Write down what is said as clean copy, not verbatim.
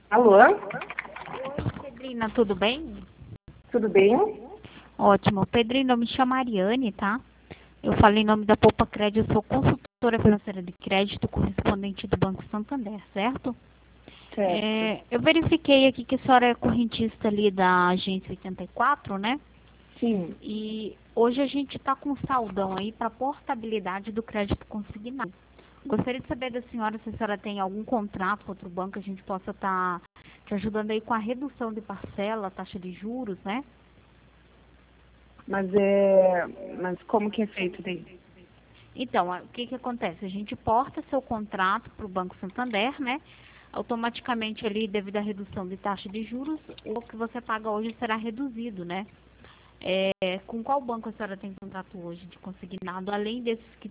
Alô? Oi, Pedrina, tudo bem? Tudo bem? Ótimo. Pedrina, eu me chamo Ariane, tá? Eu falo em nome da Poupa Crédito, eu sou consultora financeira de crédito correspondente do Banco Santander, certo? Certo. Eu verifiquei aqui que a senhora é correntista ali da agência 84, né? Sim. E hoje a gente está com um saldão aí para portabilidade do crédito consignado. Gostaria de saber da senhora se a senhora tem algum contrato com outro banco que a gente possa estar te ajudando aí com a redução de parcela, taxa de juros, né? Mas como que é feito daí? Então, o que que acontece? A gente porta seu contrato para o Banco Santander, né? Automaticamente ali, devido à redução de taxa de juros, o que você paga hoje será reduzido, né? Com qual banco a senhora tem contrato hoje de consignado, além desses que